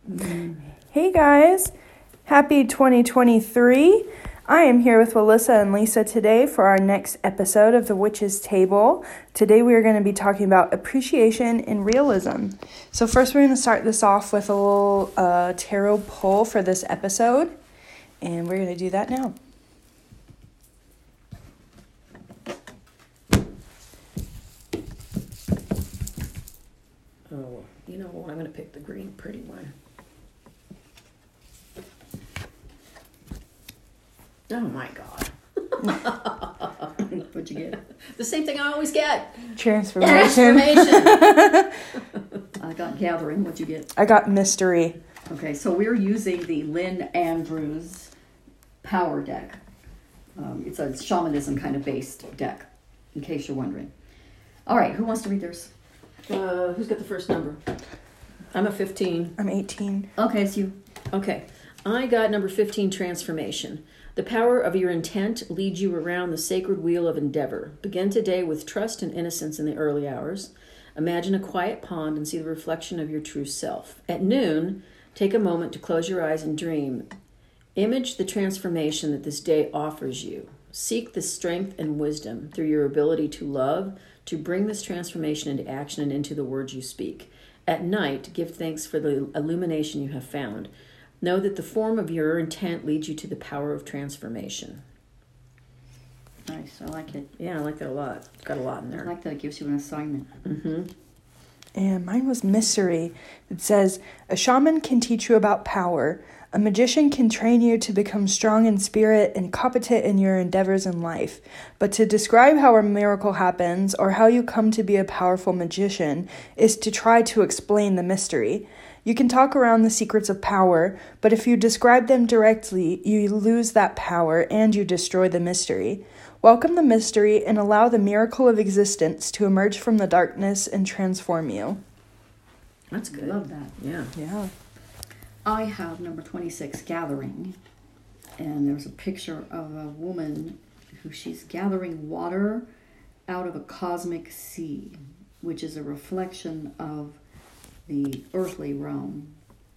Hey guys, happy 2023. I am here with Alyssa and Lisa today for our next episode of The Witch's Table. Today we are going to be talking about appreciation in realism. So first we're going to start this off with a little tarot pull for this episode, and we're going to do that now. Oh, you know what? I'm going to pick the green pretty one. Oh my God. What'd you get? The same thing I always get. Transformation. I got gathering. What'd you get? I got mystery. Okay, so we're using the Lynn Andrews Power Deck. It's a shamanism kind of based deck, in case you're wondering. All right, who wants to read theirs? Who's got the first number? I'm a 15. I'm 18. Okay, it's you. Okay. I got number 15, transformation. The power of your intent leads you around the sacred wheel of endeavor. Begin today with trust and innocence in the early hours. Imagine a quiet pond and see the reflection of your true self. At noon, take a moment to close your eyes and dream. Image the transformation that this day offers you. Seek the strength and wisdom through your ability to love to bring this transformation into action and into the words you speak. At night, give thanks for the illumination you have found. Know that the form of your intent leads you to the power of transformation. Nice, I like it. Yeah, I like that a lot. It's got a lot in I there. like that it gives you an assignment. Mm-hmm. And mine was mystery. It says, a shaman can teach you about power. A magician can train you to become strong in spirit and competent in your endeavors in life. But to describe how a miracle happens or how you come to be a powerful magician is to try to explain the mystery. You can talk around the secrets of power, but if you describe them directly, you lose that power and you destroy the mystery. Welcome the mystery and allow the miracle of existence to emerge from the darkness and transform you. That's good. Love that. Yeah. I have number 26, gathering. And there's a picture of a woman who she's gathering water out of a cosmic sea, which is a reflection of the earthly realm.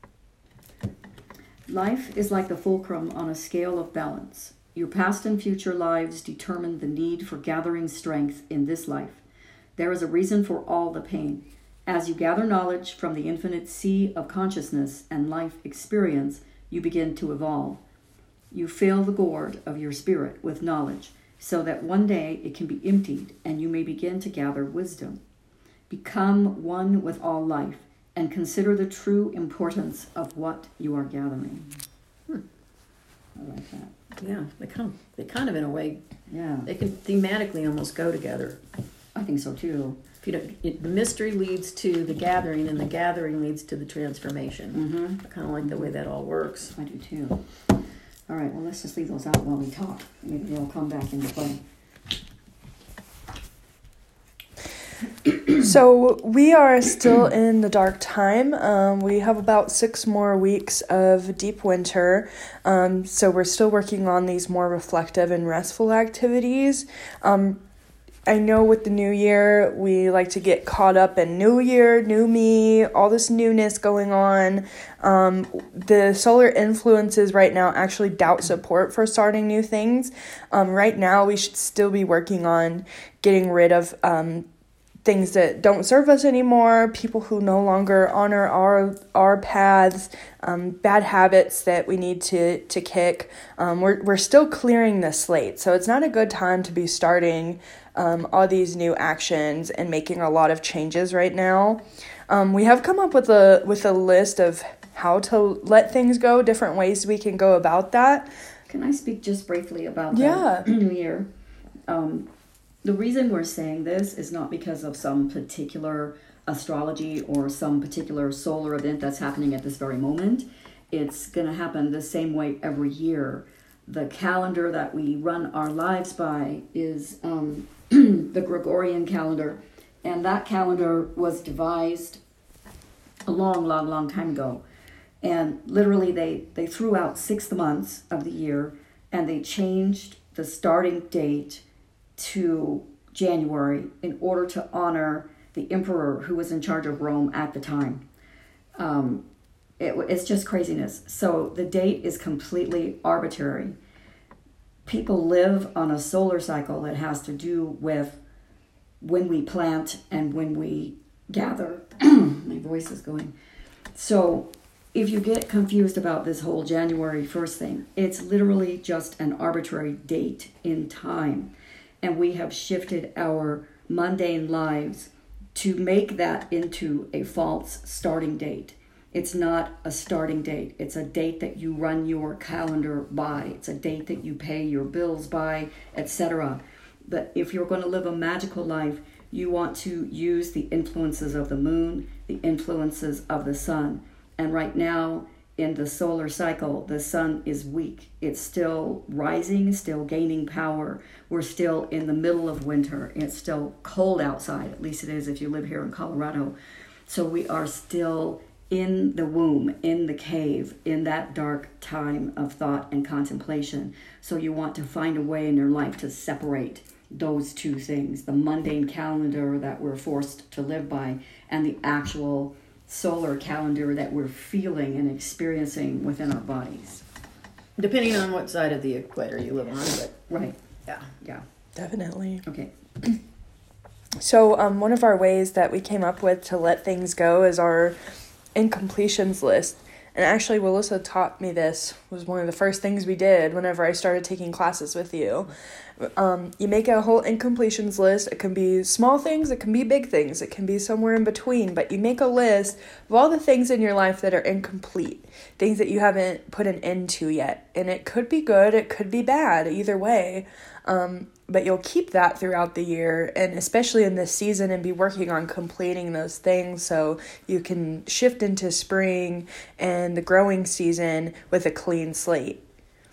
Life is like the fulcrum on a scale of balance. Your past and future lives determine the need for gathering strength in this life. There is a reason for all the pain. As you gather knowledge from the infinite sea of consciousness and life experience, you begin to evolve. You fill the gourd of your spirit with knowledge, so that one day it can be emptied and you may begin to gather wisdom. Become one with all life and consider the true importance of what you are gathering. I like that. Yeah, they kind of in a way, Yeah, they can thematically almost go together. I think so too. If you don't, the mystery leads to the gathering, and the gathering leads to the transformation. Mm-hmm. I kind of like the way that all works. I do too. All right, well, let's just leave those out while we talk. Maybe they'll come back into play. So we are still in the dark time. We have about 6 more weeks of deep winter. So we're still working on these more reflective and restful activities. I know with the new year, we like to get caught up in new year, new me, all this newness going on. The solar influences right now actually doubt support for starting new things. Right now, we should still be working on getting rid of things that don't serve us anymore, people who no longer honor our paths, bad habits that we need to kick. We're still clearing the slate, so it's not a good time to be starting all these new actions and making a lot of changes right now. We have come up with a list of how to let things go, different ways we can go about that. Can I speak just briefly about Yeah. the new year? The reason we're saying this is not because of some particular astrology or some particular solar event that's happening at this very moment. It's going to happen the same way every year. The calendar that we run our lives by is the Gregorian calendar, and that calendar was devised a long time ago. And literally they threw out 6 months of the year, and they changed the starting date to January in order to honor the emperor who was in charge of Rome at the time. It's just craziness. So the date is completely arbitrary. People live on a solar cycle that has to do with when we plant and when we gather. My voice is going. So if you get confused about this whole January 1st thing, it's literally just an arbitrary date in time. And we have shifted our mundane lives to make that into a false starting date. It's not a starting date. It's a date that you run your calendar by. It's a date that you pay your bills by, etc. But if you're going to live a magical life, you want to use the influences of the moon, the influences of the sun. And right now, in the solar cycle, the sun is weak. It's still rising, still gaining power. We're still in the middle of winter. It's still cold outside. At least it is if you live here in Colorado. So we are still in the womb, in the cave, in that dark time of thought and contemplation. So you want to find a way in your life to separate those two things, the mundane calendar that we're forced to live by and the actual solar calendar that we're feeling and experiencing within our bodies. Depending on what side of the equator you live on, but Right. yeah. Definitely. Okay. So one of our ways that we came up with to let things go is our incompletions list. And actually, Willissa taught me this, was one of the first things we did whenever I started taking classes with you. You make a whole incompletions list. It can be small things, it can be big things, it can be somewhere in between, but you make a list of all the things in your life that are incomplete, things that you haven't put an end to yet. And it could be good, it could be bad, either way. But you'll keep that throughout the year, and especially in this season, and be working on completing those things so you can shift into spring and the growing season with a clean slate.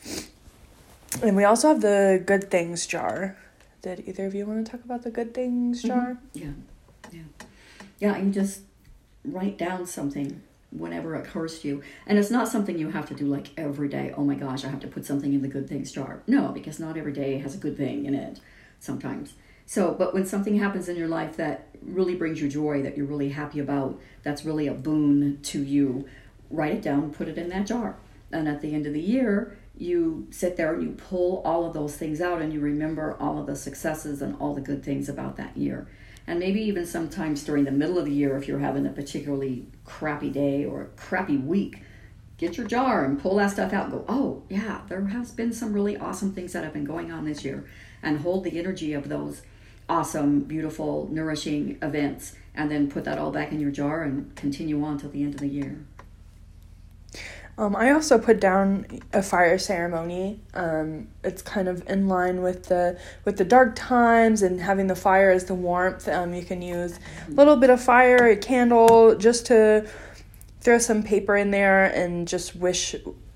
And we also have the good things jar. Did either of you want to talk about the good things jar? Mm-hmm. Yeah, and just write down something whenever it occurs to you. And it's not something you have to do like every day. Oh my gosh, I have to put something in the good things jar. No, because not every day has a good thing in it sometimes. So, but when something happens in your life that really brings you joy, that you're really happy about, that's really a boon to you, write it down, put it in that jar. And at the end of the year, you sit there and you pull all of those things out and you remember all of the successes and all the good things about that year. And maybe even sometimes during the middle of the year, if you're having a particularly crappy day or a crappy week, get your jar and pull that stuff out and go, oh, yeah, there has been some really awesome things that have been going on this year. And hold the energy of those awesome, beautiful, nourishing events. And then put that all back in your jar and continue on till the end of the year. I also put down a fire ceremony. It's kind of in line with the dark times and having the fire as the warmth. You can use a little bit of fire, a candle, just to throw some paper in there and just wish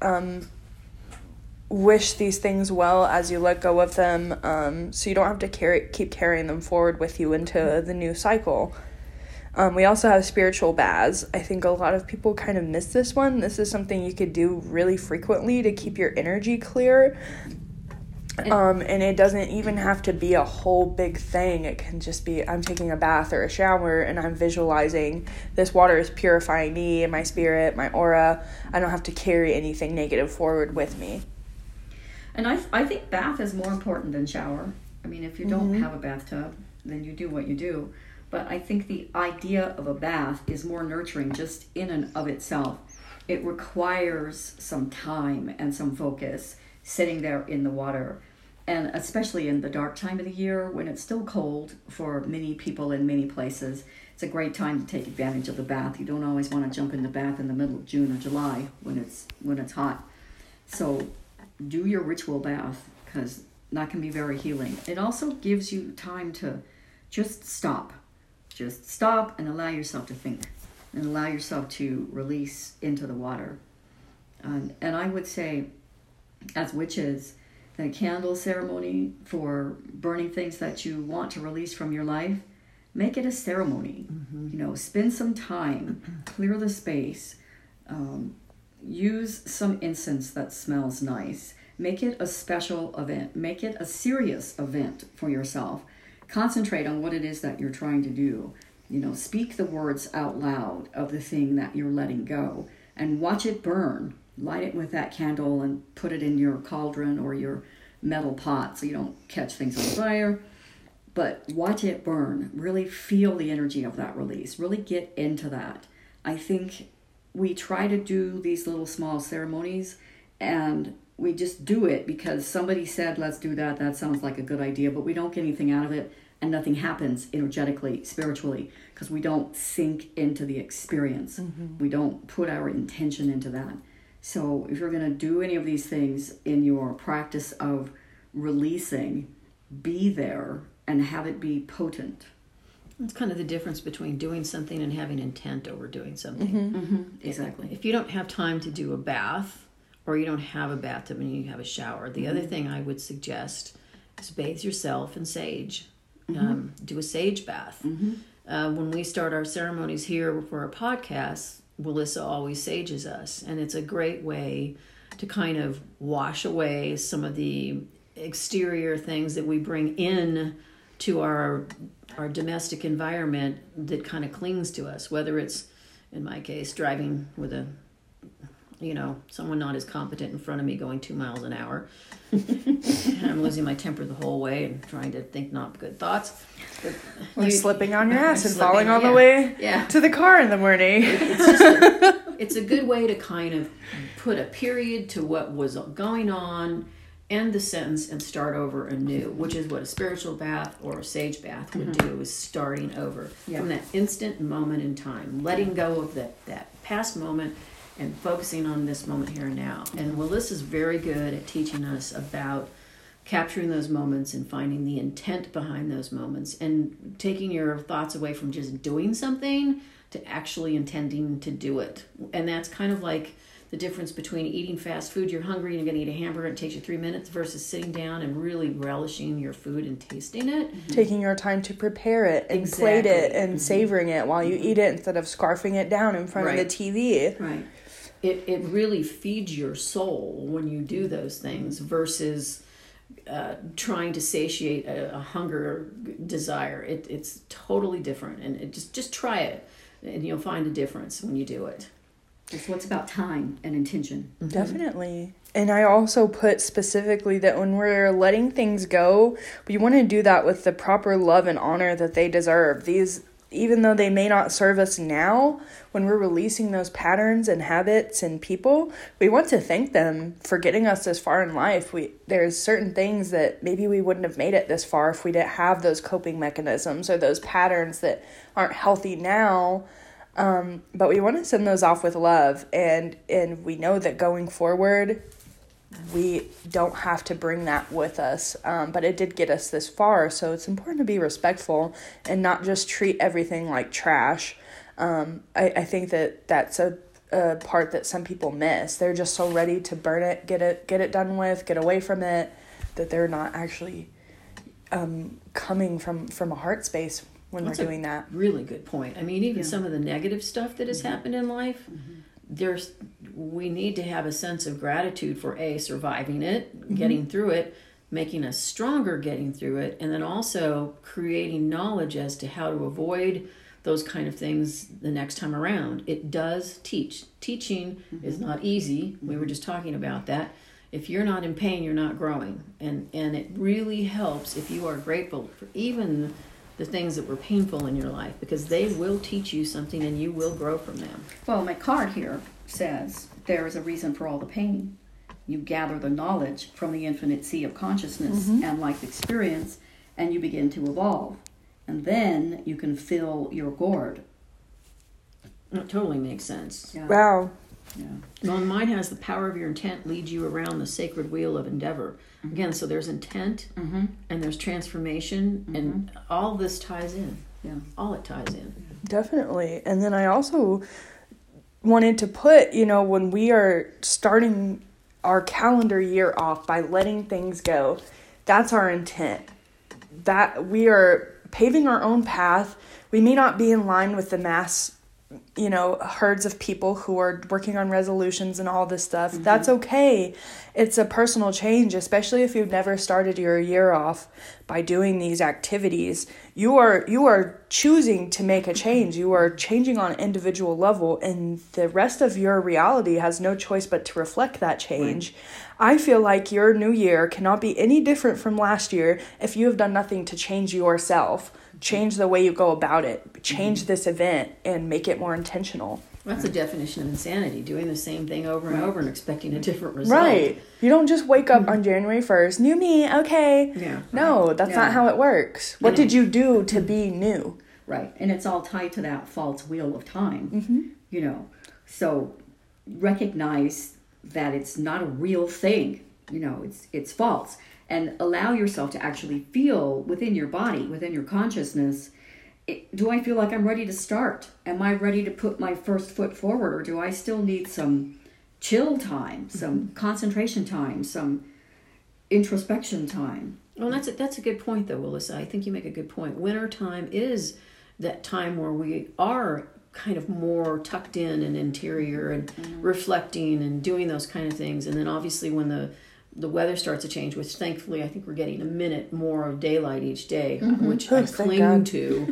these things well as you let go of them, so you don't have to keep carrying them forward with you into the new cycle. We also have spiritual baths. I think a lot of people kind of miss this one. This is something you could do really frequently to keep your energy clear. And it doesn't even have to be a whole big thing. It can just be, I'm taking a bath or a shower and I'm visualizing this water is purifying me and my spirit, my aura. I don't have to carry anything negative forward with me. And I think bath is more important than shower. I mean, if you don't have a bathtub, then you do what you do. But I think the idea of a bath is more nurturing just in and of itself. It requires some time and some focus sitting there in the water. And especially in the dark time of the year when it's still cold for many people in many places, it's a great time to take advantage of the bath. You don't always want to jump in the bath in the middle of June or July when it's hot. So do your ritual bath, because that can be very healing. It also gives you time to just stop. Just stop and allow yourself to think and allow yourself to release into the water. And I would say, as witches, the candle ceremony for burning things that you want to release from your life, make it a ceremony. Spend some time, clear the space, use some incense that smells nice. Make it a special event. Make it a serious event for yourself. Concentrate on what it is that you're trying to do. Speak the words out loud of the thing that you're letting go. and watch it burn. Light it with that candle and put it in your cauldron or your metal pot so you don't catch things on fire. But watch it burn. Really feel the energy of that release. Really get into that. I think we try to do these little small ceremonies and we just do it because somebody said, let's do that. That sounds like a good idea, but we don't get anything out of it and nothing happens energetically, spiritually, because we don't sink into the experience. We don't put our intention into that. So if you're going to do any of these things in your practice of releasing, be there and have it be potent. It's kind of the difference between doing something and having intent over doing something. Exactly. If you don't have time to do a bath, or you don't have a bathtub and you have a shower, the other thing I would suggest is bathe yourself in sage. Do a sage bath. When we start our ceremonies here for our podcast, Melissa always sages us, and it's a great way to kind of wash away some of the exterior things that we bring in to our domestic environment that kind of clings to us, whether it's, in my case, driving with someone not as competent in front of me going 2 miles an hour. And I'm losing my temper the whole way and trying to think not good thoughts. Or slipping on your ass and falling all the way to the car in the morning. It's a good way to kind of put a period to what was going on, end the sentence, and start over anew, which is what a spiritual bath or a sage bath would do, is starting over from that instant moment in time, letting go of that past moment and focusing on this moment here and now. And Melissa's very good at teaching us about capturing those moments and finding the intent behind those moments and taking your thoughts away from just doing something to actually intending to do it. And that's kind of like the difference between eating fast food. You're hungry and you're going to eat a hamburger and it takes you 3 minutes, versus sitting down and really relishing your food and tasting it. Taking your time to prepare it and plate it and savoring it while you eat it instead of scarfing it down in front of the TV. Right. It really feeds your soul when you do those things versus trying to satiate a hunger desire. It's totally different, and it just try it, and you'll find a difference when you do it. So it's about time and intention. Definitely. And I also put specifically that when we're letting things go, we want to do that with the proper love and honor that they deserve. These, even though they may not serve us now, when we're releasing those patterns and habits and people, we want to thank them for getting us this far in life. There's certain things that maybe we wouldn't have made it this far if we didn't have those coping mechanisms or those patterns that aren't healthy now. But we want to send those off with love, and we know that going forward, we don't have to bring that with us, but it did get us this far, so it's important to be respectful and not just treat everything like trash. I think that's a part that some people miss. They're just so ready to burn it, get it done with, get away from it, that they're not actually coming from a heart space when they're doing that. Really good point. I mean, even some of the negative stuff that has happened in life, we need to have a sense of gratitude for surviving it, getting through it, making us stronger getting through it, and then also creating knowledge as to how to avoid those kind of things the next time around. It does teach. Teaching is not easy. We were just talking about that. If you're not in pain, you're not growing. And it really helps if you are grateful for even the things that were painful in your life, because they will teach you something and you will grow from them. Well, my card here says, there is a reason for all the pain. You gather the knowledge from the infinite sea of consciousness and life experience, and you begin to evolve. And then you can fill your gourd. It totally makes sense. Yeah. Wow. Yeah. Well, mine has the power of your intent leads you around the sacred wheel of endeavor. Again, so there's intent and there's transformation, and all this ties in. Yeah. All it ties in. Definitely. And then I also wanted to put, when we are starting our calendar year off by letting things go, that's our intent. That we are paving our own path. We may not be in line with the mass herds of people who are working on resolutions and all this stuff. That's okay. It's a personal change, especially if you've never started your year off by doing these activities. You are choosing to make a change. You are changing on an individual level, and the rest of your reality has no choice but to reflect that change. Right. I feel like your new year cannot be any different from last year if you have done nothing to change yourself. Change the way you go about it, change this event, and make it more intentional. That's the definition of insanity, doing the same thing over and over and expecting a different result. Right. You don't just wake up on January 1st, new me, okay. Yeah. No, that's not how it works. What did you do to be new? Right. And it's all tied to that false wheel of time, So recognize that it's not a real thing, it's false. And allow yourself to actually feel within your body, within your consciousness, do I feel like I'm ready to start? Am I ready to put my first foot forward? Or do I still need some chill time, some concentration time, some introspection time? Well, that's a good point, though, Alyssa. I think you make a good point. Winter time is that time where we are kind of more tucked in and interior and reflecting and doing those kind of things. And then obviously when the weather starts to change, which thankfully I think we're getting a minute more of daylight each day, which I cling to.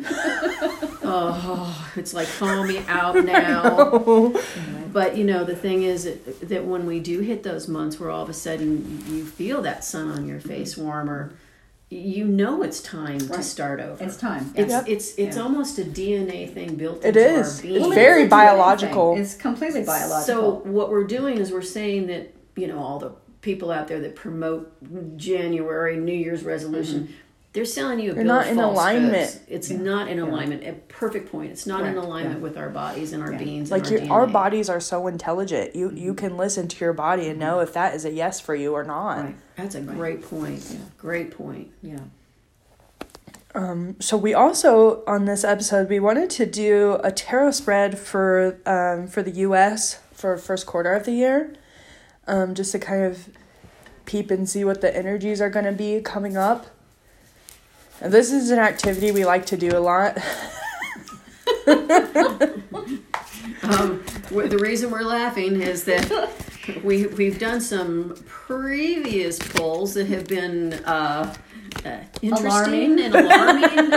It's like thaw me out now. But the thing is that when we do hit those months where all of a sudden you feel that sun on your face warmer, it's time to start over. It's time. It's almost a DNA thing built it into is. our being. It's very biological. It's completely biological. So what we're doing is we're saying that all the people out there that promote January New Year's resolution, they're selling you a bill of false goods. They're not in alignment. It's not in alignment. A perfect point. It's not in alignment with our bodies and our beings and our DNA. Our bodies are so intelligent. You can listen to your body and know if that is a yes for you or not. Right. That's a great point. Yeah. Great point. Yeah. So we also, on this episode, we wanted to do a tarot spread for the U.S. for first quarter of the year. Just to kind of peep and see what the energies are going to be coming up. And this is an activity we like to do a lot. The reason we're laughing is that we've done some previous polls that have been interesting and alarming,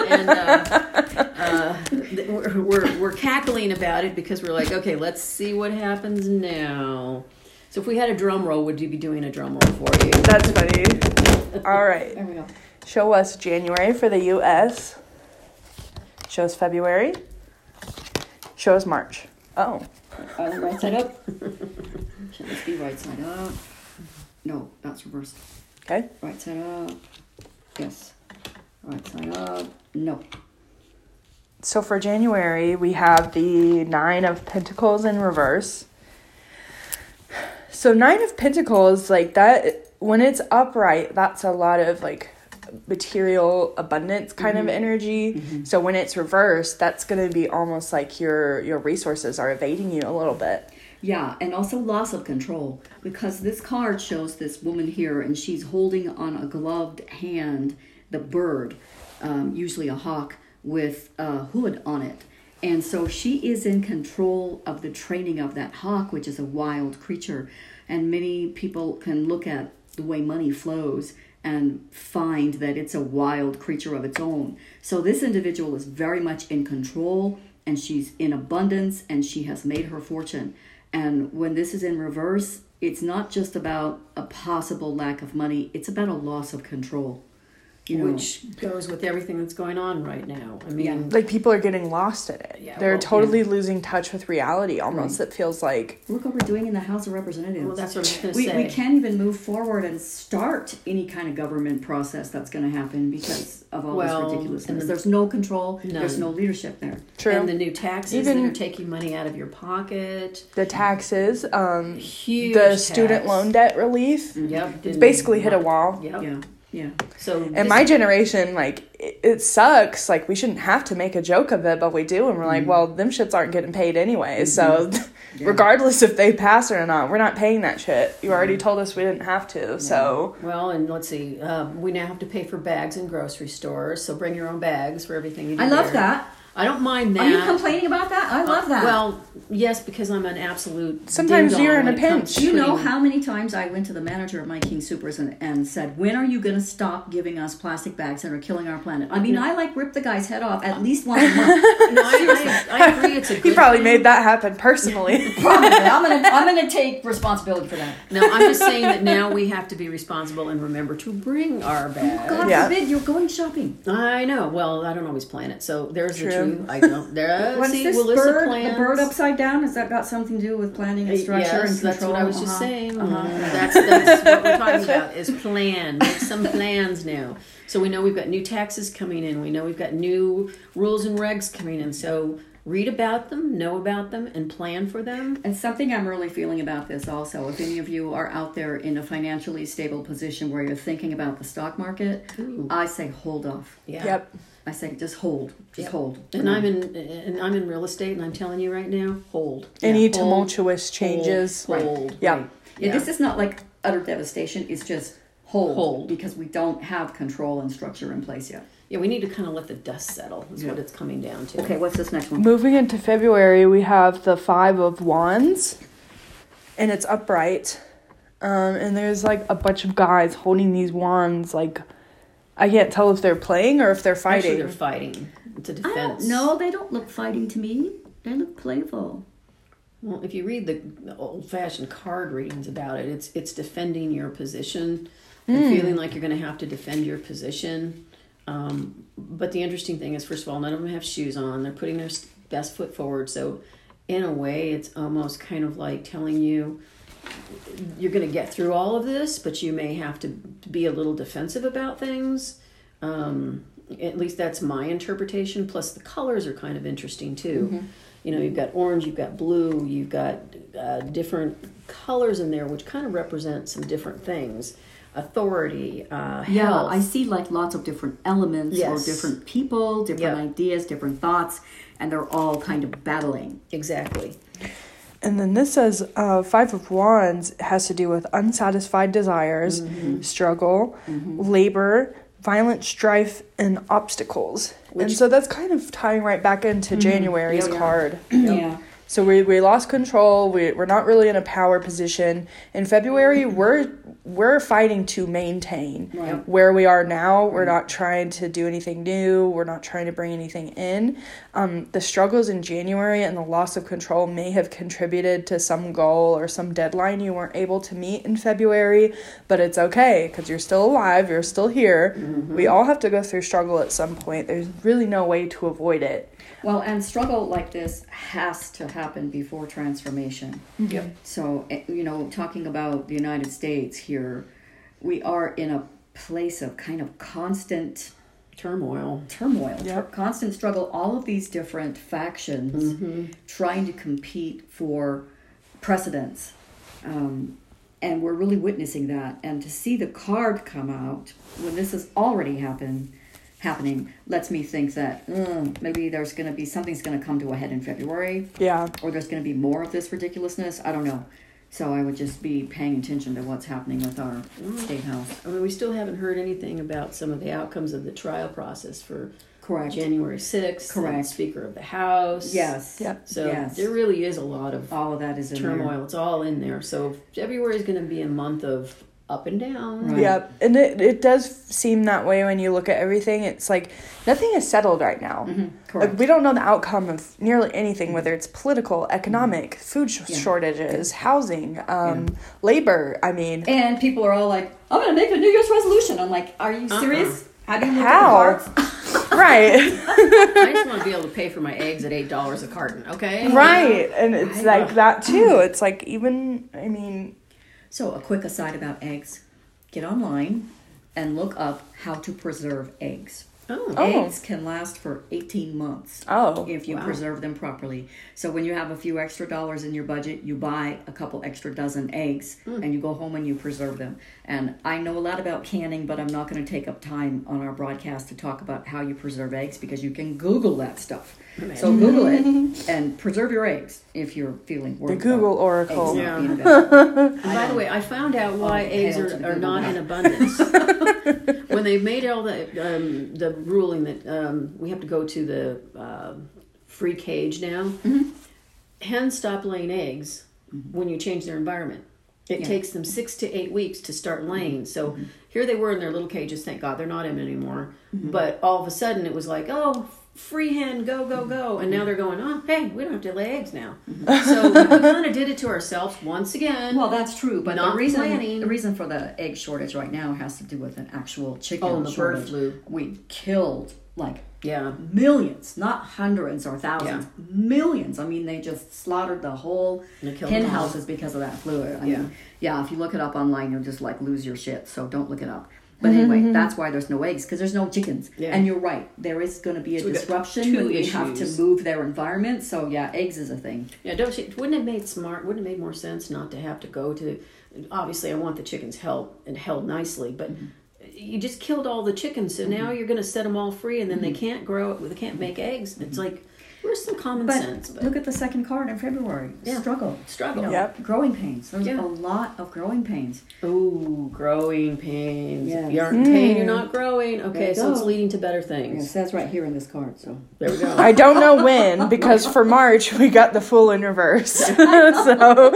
and we're cackling about it because we're like, okay, let's see what happens now. So if we had a drum roll, would you be doing a drum roll for you? That's funny. All right. There we go. Show us January for the U.S. Show us February. Show us March. Oh. Right side up. Should this be right side up? No, that's reversed. Okay. Right side up. Yes. Right side up. No. So for January, we have the 9 of Pentacles in reverse. So 9 of Pentacles, like that, when it's upright, that's a lot of like material abundance kind of energy. So when it's reversed, that's going to be almost like your resources are evading you a little bit. Yeah, and also loss of control, because this card shows this woman here and she's holding on a gloved hand the bird, usually a hawk with a hood on it. And so she is in control of the training of that hawk, which is a wild creature. And many people can look at the way money flows and find that it's a wild creature of its own. So this individual is very much in control, and she's in abundance, and she has made her fortune. And when this is in reverse, it's not just about a possible lack of money, it's about a loss of control. Which goes with everything that's going on right now. I mean, like people are getting lost in it. Yeah, they're totally losing touch with reality. Almost, it feels like. Look what we're doing in the House of Representatives. Well, that's what I was going to say. We can't even move forward and start any kind of government process that's going to happen because of all this ridiculousness. There's no control. None. There's no leadership there. True. And the new taxes that are taking money out of your pocket. The taxes. Huge. The student loan debt relief. Yep. It's basically hit a wall. Yep. Yeah. Yeah. So in my generation, like it sucks. Like we shouldn't have to make a joke of it, but we do, and we're like, well, them shits aren't getting paid anyway. So regardless if they pass it or not, we're not paying that shit. You already told us we didn't have to. Yeah. So and let's see, we now have to pay for bags in grocery stores. So bring your own bags for everything you do. I love that. I don't mind that. Are you complaining about that? I love that. Well, yes, because I'm an absolute. Sometimes ding-dong you're in when a it comes pinch. to Do you know putting- how many times I went to the manager of my King Supers and said, when are you going to stop giving us plastic bags that are killing our planet? I mean, I like ripped the guy's head off at least once a month. No, I agree. It's a good He probably thing. made that happen personally. Probably. I'm gonna take responsibility for that. No, I'm just saying that now we have to be responsible and remember to bring our bag. God Yeah. forbid you're going shopping. I know. Well, I don't always plan it, so there's the True. truth. I don't. There. What's See, this Willissa bird? plans. The bird upside down? Has that got something to do with planning and structure Yes, and control? that's what I was just Uh-huh. saying. Uh-huh. That's what we're talking about is plan. Make some plans now. So we know we've got new taxes coming in. We know we've got new rules and regs coming in. So read about them, know about them, and plan for them. And something I'm really feeling about this also, if any of you are out there in a financially stable position where you're thinking about the stock market, I say hold off. Yeah. Yep. I say just hold. Just hold. And I'm in real estate, and I'm telling you right now, hold. Any Hold, tumultuous changes. Hold. Yeah. Right. Yeah, this is not like utter devastation. It's just hold. Hold. Because we don't have control and structure in place yet. Yeah, we need to kind of let the dust settle. Is what it's coming down to. Okay, what's this next one? Moving into February, we have the Five of Wands, and it's upright. And there's like a bunch of guys holding these wands. Like, I can't tell if they're playing or if they're fighting. Actually, they're fighting. It's a defense. No, they don't look fighting to me. They look playful. Well, if you read the old-fashioned card readings about it, it's defending your position and feeling like you're going to have to defend your position. But the interesting thing is, first of all, none of them have shoes on. They're putting their best foot forward. So, in a way, it's almost kind of like telling you you're going to get through all of this, but you may have to be a little defensive about things. At least that's my interpretation. Plus, the colors are kind of interesting too. Mm-hmm. You know, you've got orange, you've got blue, you've got different colors in there, which kind of represent some different things. Authority, Yeah, health. I see like lots of different elements Yes. or different people, different Yep. ideas, different thoughts, and they're all kind of battling. Exactly. And then this says Five of Wands has to do with unsatisfied desires, struggle, labor, violent strife, and obstacles. And so that's kind of tying right back into January's Yeah. card. Yeah. So we lost control. We're not really in a power position. In February, we're fighting to maintain Right. where we are now. We're not trying to do anything new. We're not trying to bring anything in. The struggles in January and the loss of control may have contributed to some goal or some deadline you weren't able to meet in February, but it's okay because you're still alive. You're still here. We all have to go through struggle at some point. There's really no way to avoid it. Well, and struggle like this has to happen before transformation. Yep. So, talking about the United States here, we are in a place of kind of constant Turmoil. Yep. constant struggle. All of these different factions trying to compete for precedence. And we're really witnessing that. And to see the card come out when this has already happening lets me think that maybe there's going to be something's going to come to a head in February, Yeah. or there's going to be more of this ridiculousness. I don't know. So I would just be paying attention to what's happening with our state house. I mean, we still haven't heard anything about some of the outcomes of the trial process for Correct. January 6th. Correct. And Speaker of the House. Yes. Yep. So Yes. there really is a lot of All of that is in turmoil. there. It's all in there. So February is going to be a month of up and down. Right. Yep. And it does seem that way when you look at everything. It's like nothing is settled right now. Correct. Like we don't know the outcome of nearly anything, whether it's political, economic, food shortages, housing, labor. I mean, And people are all like, I'm going to make a New Year's resolution. I'm like, are you serious? How do you look How? at the cards? right. I just want to be able to pay for my eggs at $8 a carton, okay? Right. And it's like that too. It's like even, I mean, So a quick aside about eggs. Get online and look up how to preserve eggs. Oh. Eggs can last for 18 months oh, if you wow. preserve them properly. So when you have a few extra dollars in your budget, you buy a couple extra dozen eggs and you go home and you preserve them. And I know a lot about canning, but I'm not going to take up time on our broadcast to talk about how you preserve eggs because you can Google that stuff. So Google it and preserve your eggs if you're feeling worried. the Google about Oracle. eggs Yeah. not being available. And by the way, I found out why Oh, eggs hail to the are Google not now. in abundance. When they made all the ruling that we have to go to the free cage now. Hens stop laying eggs when you change their environment. It takes them 6 to 8 weeks to start laying. So here they were in their little cages. Thank God they're not in anymore. But all of a sudden it was like, oh, free hen, go, go, go. And now they're going, oh, hey, we don't have to lay eggs now. So we kind of did it to ourselves once again. Well, that's true. But Not the planning. reason for the egg shortage right now has to do with an actual chicken Oh, and the shortage. bird flu. We killed like Yeah. millions, not hundreds or thousands, Yeah. millions. I mean, they just slaughtered the whole They killed hen them all. houses because of that flu. I Yeah. mean, yeah, if you look it up online, you'll just like lose your shit. So don't look it up. But anyway, that's why there's no eggs, because there's no chickens. Yeah. And you're right, there is going to be a So we got disruption two when we have to issues. move their environment. So yeah, eggs is a thing. Yeah, don't you, wouldn't it made more sense not to have to go to, obviously I want the chickens held nicely, but you just killed all the chickens, so now you're going to set them all free, and then they can't they can't make eggs. It's like, where's some common sense? But Look at the second card in February. Yeah. Struggle. struggle. Yep. Growing pains. There's Yeah. a lot of growing pains. Ooh, growing pains. Yes. If you aren't in pain, you're not growing. There Okay, you so it's go. leading to better Yeah, it things. says right here in this card. So There we go. I don't know when, because for March we got the full in reverse. So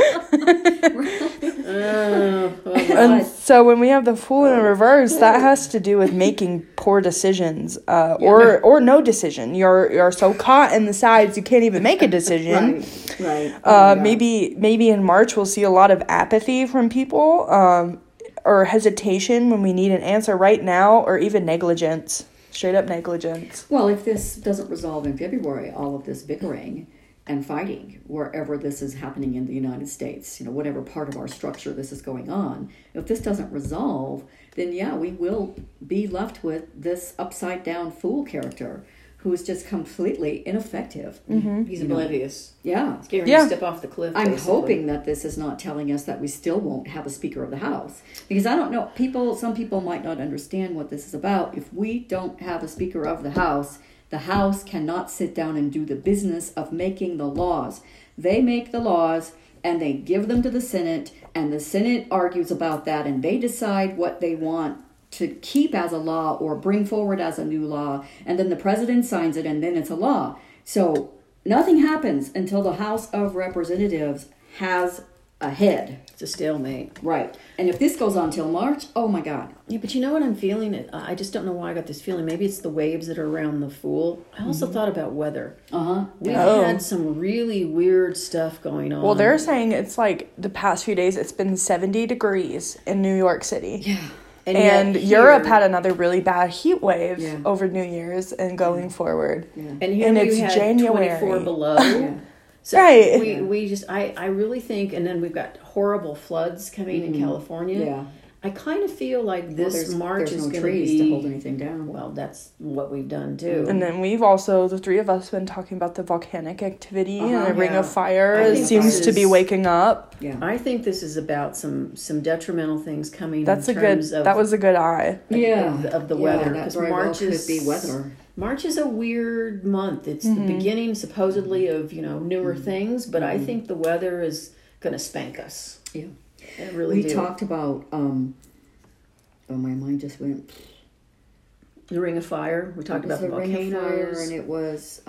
and so when we have the fool in reverse, that has to do with making poor decisions, or no decision. You're so caught in the sides you can't even make a decision. right. Maybe in March we'll see a lot of apathy from people, or hesitation when we need an answer right now, or even negligence, straight up negligence. Well, if this doesn't resolve in February, all of this bickering and fighting, wherever this is happening in the United States, whatever part of our structure this is going on, if this doesn't resolve, then yeah, we will be left with this upside down fool character who is just completely ineffective. He's oblivious. Yeah. Scared to Yeah. step off the cliff. I'm basically. hoping that this is not telling us that we still won't have a Speaker of the House. Because I don't know, some people might not understand what this is about. If we don't have a Speaker of the House cannot sit down and do the business of making the laws. They make the laws and they give them to the Senate, and the Senate argues about that, and they decide what they want to keep as a law or bring forward as a new law, and then the president signs it, and then it's a law. So nothing happens until the House of Representatives has a head. It's a stalemate. Right. And if this goes on till March, oh my God. Yeah, but you know what I'm feeling? I just don't know why I got this feeling. Maybe it's the waves that are around the Fool. I also thought about weather. We've had some really weird stuff going on. Well, they're saying it's like the past few days it's been 70 degrees in New York City. Yeah. And yet Europe here- had another really bad heat wave Yeah. over New Year's and going forward. And here and we it's had January. 24 below. Yeah. So Right. we just I really think, and then we've got horrible floods coming in California. Yeah. I kind of feel like this March there's is no going to trees be to hold anything down. Well, that's what we've done too. And then we've also, the three of us, been talking about the volcanic activity and the Ring yeah. of Fire. I It think seems this to be is- waking up. Yeah. I think this is about some detrimental things coming. That's in a good. terms of, That was a good eye. Yeah. of the Yeah, weather, that because very March well is could be weather. March is a weird month. It's the beginning, supposedly, of newer things, but I think the weather is going to spank us. Yeah. It really We do. talked about, oh, my mind just went. The Ring of Fire. We talked It was about the Ring of Fire, volcanoes. and it was,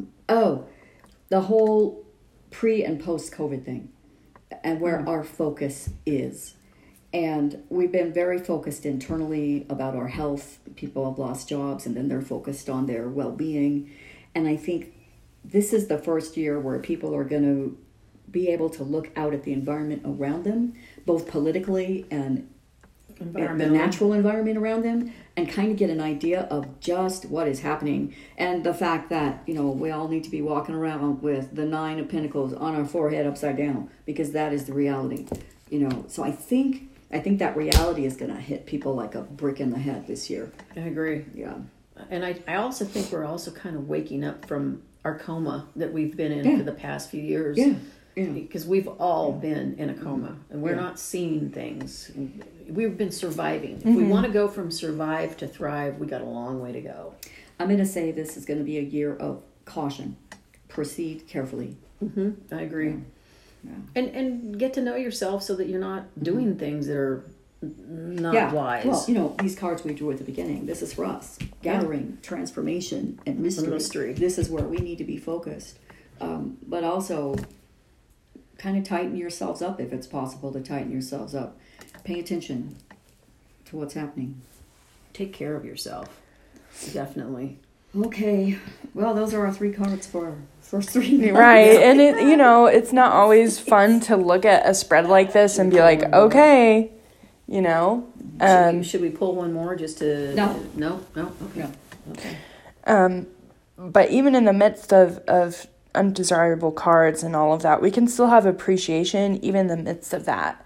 the whole pre and post COVID thing, and where our focus is. And we've been very focused internally about our health. People have lost jobs, and then they're focused on their well-being. And I think this is the first year where people are going to be able to look out at the environment around them, both politically and the natural environment around them, and kind of get an idea of just what is happening. And the fact that, we all need to be walking around with the 9 of Pentacles on our forehead upside down, because that is the reality. So I think that reality is going to hit people like a brick in the head this year. I agree. Yeah. And I also think we're also kind of waking up from our coma that we've been in for the past few years. Yeah. Yeah. Because we've all been in a coma, and we're not seeing things. We've been surviving. If we want to go from survive to thrive, we got a long way to go. I'm going to say this is going to be a year of caution. Proceed carefully. I agree. Yeah. And get to know yourself so that you're not doing things that are not wise. Well, you know, these cards we drew at the beginning, this is for us. Gathering, transformation, and mystery. This is where we need to be focused. But also, kind of tighten yourselves up if it's possible to tighten yourselves up. Pay attention to what's happening. Take care of yourself. Definitely. Okay. Well, those are our 3 cards for our first 3 months. Right. And it's not always fun to look at a spread like this and be like, okay, Should we pull one more just to... No. Okay. No. Okay. But even in the midst of undesirable cards and all of that, we can still have appreciation even in the midst of that.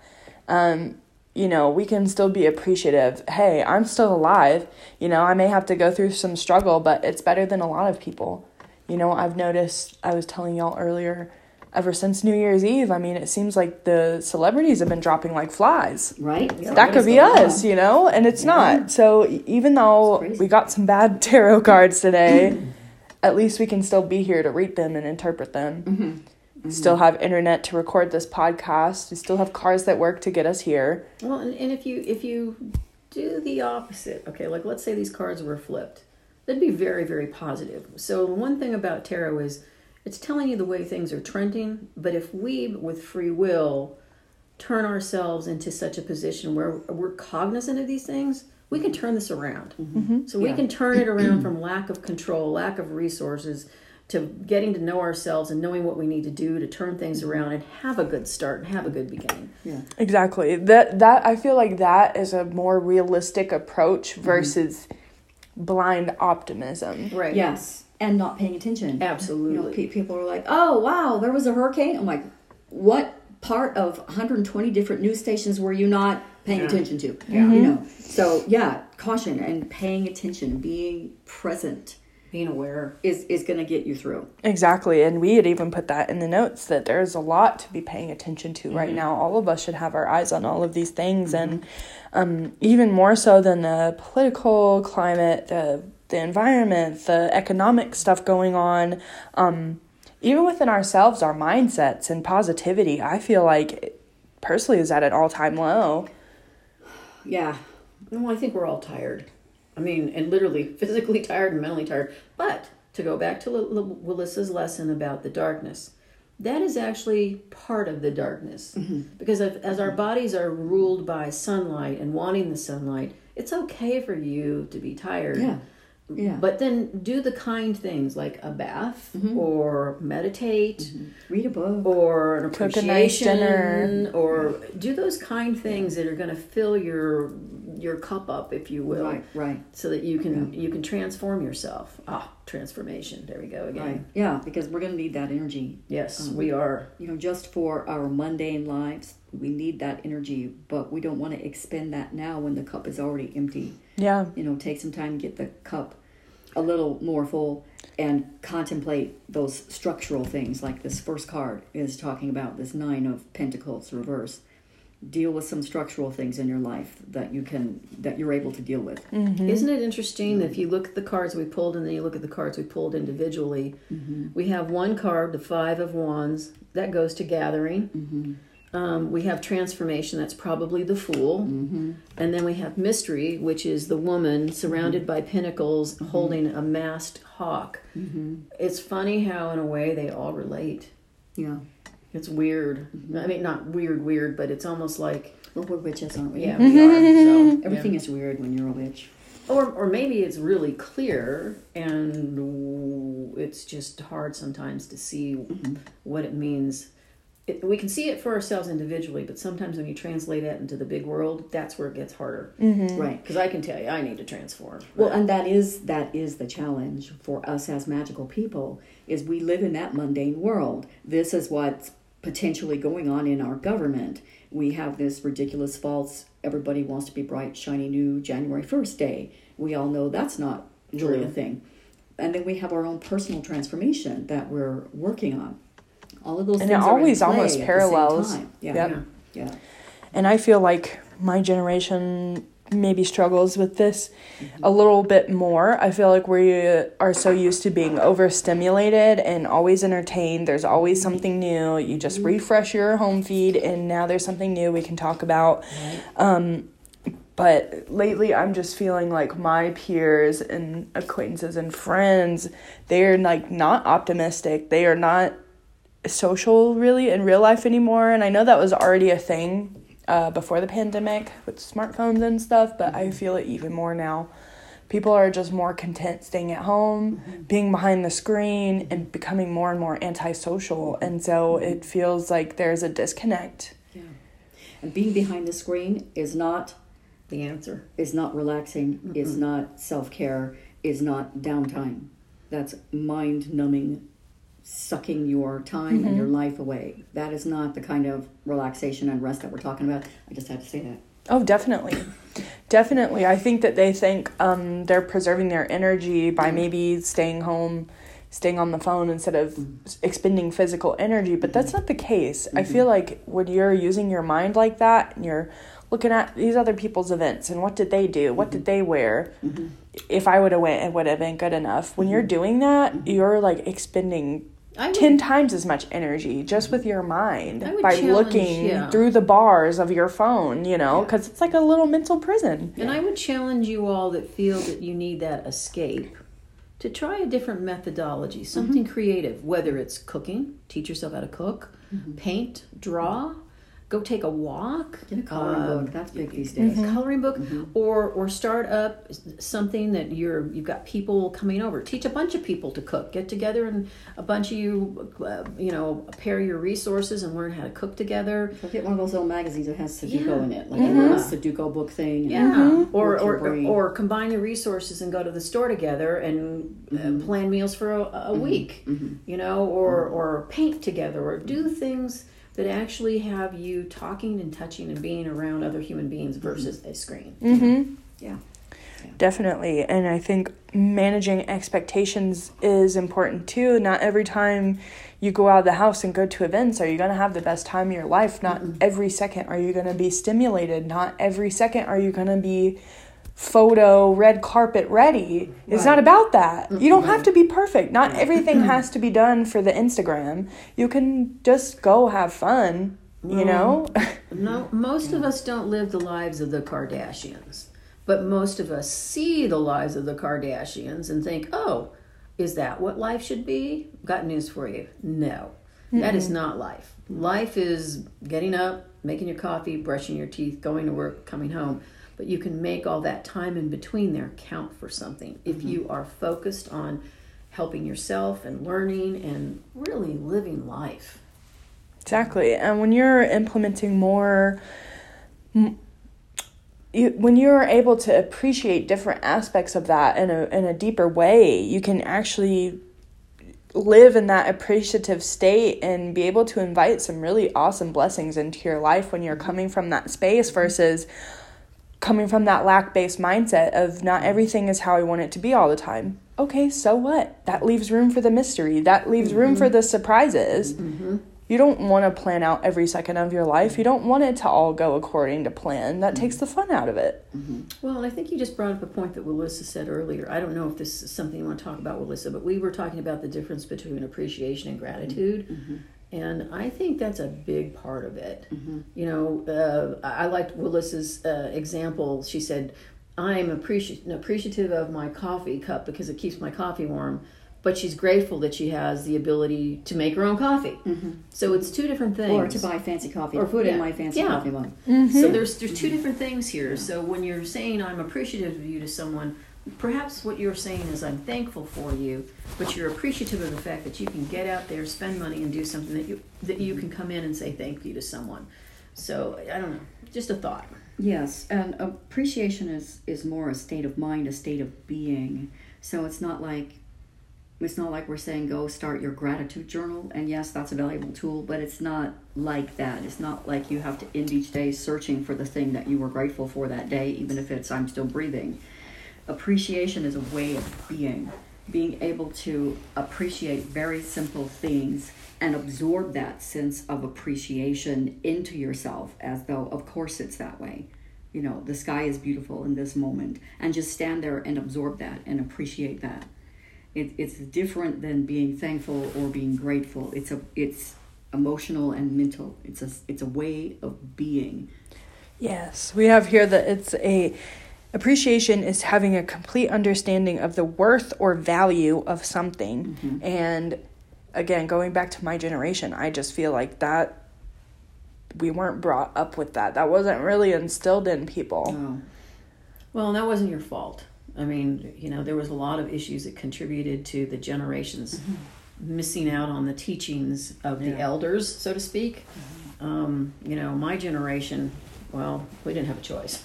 We can still be appreciative. Hey, I'm still alive. I may have to go through some struggle, but it's better than a lot of people. I've noticed, I was telling y'all earlier, ever since New Year's Eve, it seems like the celebrities have been dropping like flies. Right? Yeah. That could be us, and it's not. So even though we got some bad tarot cards today, at least we can still be here to read them and interpret them. Mm-hmm. We still have internet to record this podcast. We still have cars that work to get us here. Well, and if you do the opposite, okay, like let's say these cards were flipped, that'd be very, very positive. So one thing about tarot is it's telling you the way things are trending, but if we, with free will, turn ourselves into such a position where we're cognizant of these things, we can turn this around. Mm-hmm. So we can turn it around from lack of control, lack of resources, to getting to know ourselves and knowing what we need to do to turn things around and have a good start and have a good beginning. Yeah. Exactly. That I feel like that is a more realistic approach versus blind optimism. Right. Yes. And not paying attention. Absolutely. People are like, oh, wow, there was a hurricane. I'm like, what part of 120 different news stations were you not paying attention to? Yeah. So, caution and paying attention, being present. Being aware is going to get you through. Exactly. And we had even put that in the notes that there's a lot to be paying attention to right now. All of us should have our eyes on all of these things. And even more so than the political climate, the environment, the economic stuff going on, even within ourselves, our mindsets and positivity, I feel like personally is at an all-time low. Yeah. Well, I think we're all tired. And literally physically tired and mentally tired. But to go back to Willis's lesson about the darkness, that is actually part of the darkness. Because as our bodies are ruled by sunlight and wanting the sunlight, it's okay for you to be tired. Yeah. But then do the kind things like a bath or meditate, read a book, or an cook a nice dinner, or do those kind things that are going to fill your cup up, if you will. Right. So that you can transform yourself. Transformation. There we go again. Right. Yeah, because we're going to need that energy. Yes, we are. Just for our mundane lives, we need that energy, but we don't want to expend that now when the cup is already empty. Yeah. Take some time to get the cup a little more full and contemplate those structural things, like this first card is talking about, this 9 of Pentacles reverse. Deal with some structural things in your life that you're able to deal with. Isn't it interesting that if you look at the cards we pulled and then you look at the cards we pulled individually, we have one card, the 5 of Wands, that goes to gathering. We have transformation, that's probably the Fool. And then we have mystery, which is the woman surrounded by pentacles holding a masked hawk. It's funny how in a way they all relate. Yeah. It's weird. Not weird, but it's almost like... Well, we're witches, aren't we? Yeah, we are. So, everything is weird when you're a witch. Or maybe it's really clear and it's just hard sometimes to see what it means. We can see it for ourselves individually, but sometimes when you translate that into the big world, that's where it gets harder. Right. Because I can tell you, I need to transform. Well, and that is the challenge for us as magical people, is we live in that mundane world. This is what's potentially going on in our government. We have this ridiculous false, everybody wants to be bright, shiny new January 1st day. We all know that's not really a thing. And then we have our own personal transformation that we're working on. All of those things it always are in play almost at parallels. the same time. Yep. Yeah. And I feel like my generation maybe struggles with this a little bit more. I feel like we are so used to being overstimulated and always entertained. There's always something new. You just refresh your home feed and now there's something new we can talk about. But lately I'm just feeling like my peers and acquaintances and friends, they're like not optimistic. They are not social really in real life anymore. And I know that was already a thing before the pandemic with smartphones and stuff, but I feel it even more now. People are just more content staying at home, being behind the screen, and becoming more and more antisocial. And so it feels like there's a disconnect. Yeah. And being behind the screen is not The answer. is not relaxing, is not self-care, is not downtime. That's mind-numbing, sucking your time and your life away. That is not the kind of relaxation and rest that we're talking about. I just had to say that. Oh, definitely. Definitely. I think that they think they're preserving their energy by maybe staying home, staying on the phone instead of expending physical energy, but that's not the case. I feel like when you're using your mind like that and you're looking at these other people's events and what did they do, what did they wear, if I would have went, it would have been good enough. When you're doing that, you're like expending 10 times as much energy just with your mind by looking through the bars of your phone, you know, because it's like a little mental prison. And I would challenge you all that feel that you need that escape to try a different methodology, something creative, whether it's cooking, teach yourself how to cook, paint, draw, go take a walk. Get a coloring book. That's big these days. Coloring book, or start up something that you've got people coming over. Teach a bunch of people to cook. Get together and a bunch of you, pair your resources and learn how to cook together. So get one of those old magazines that has Sudoku in it, like a little Sudoku book thing. Or combine your resources and go to the store together and plan meals for a week. Or paint together, or do things that actually have you talking and touching and being around other human beings versus a screen. Yeah. Definitely. And I think managing expectations is important too. Not every time you go out of the house and go to events are you going to have the best time of your life. Not every second are you going to be stimulated. Not every second are you going to be photo red carpet ready. It's not about that. You don't have to be perfect. Not everything has to be done for the Instagram. You can just go have fun, you know? No, most of us don't live the lives of the Kardashians, but most of us see the lives of the Kardashians and think, oh, is that what life should be? Got news for you. No, that is not life. Life is getting up, making your coffee, brushing your teeth, going to work, coming home. But you can make all that time in between there count for something if you are focused on helping yourself and learning and really living life. Exactly. And when you're implementing more, when you're able to appreciate different aspects of that in a deeper way, you can actually live in that appreciative state and be able to invite some really awesome blessings into your life when you're coming from that space versus coming from that lack-based mindset of not everything is how I want it to be all the time. Okay, so what? That leaves room for the mystery. That leaves room for the surprises. You don't want to plan out every second of your life. You don't want it to all go according to plan. That takes the fun out of it. Well, I think you just brought up a point that Wilissa said earlier. I don't know if this is something you want to talk about, Wilissa, but we were talking about the difference between appreciation and gratitude. And I think that's a big part of it. I liked Wilissa's example. She said, I'm appreciative of my coffee cup because it keeps my coffee warm. But she's grateful that she has the ability to make her own coffee. So it's two different things. Or to buy fancy coffee, or put in my fancy coffee mug. So there's two different things here. So when you're saying I'm appreciative of you to someone, perhaps what you're saying is I'm thankful for you, but you're appreciative of the fact that you can get out there, spend money, and do something that you can come in and say thank you to someone. So I don't know, just a thought. Yes, and appreciation is more a state of mind, a state of being. So it's not like we're saying go start your gratitude journal, and yes, that's a valuable tool, but it's not like that. It's not like you have to end each day searching for the thing that you were grateful for that day, even if it's I'm still breathing. Appreciation is a way of being able to appreciate very simple things and absorb that sense of appreciation into yourself as though, of course, it's that way. The sky is beautiful in this moment, and just stand there and absorb that and appreciate that. It's different than being thankful or being grateful. It's emotional and mental. It's a way of being. Yes, we have here that appreciation is having a complete understanding of the worth or value of something. Mm-hmm. And again, going back to my generation, I just feel like that we weren't brought up with that. That wasn't really instilled in people. No. Well, and that wasn't your fault. I mean, there was a lot of issues that contributed to the generations missing out on the teachings of the elders, so to speak. My generation, well, we didn't have a choice.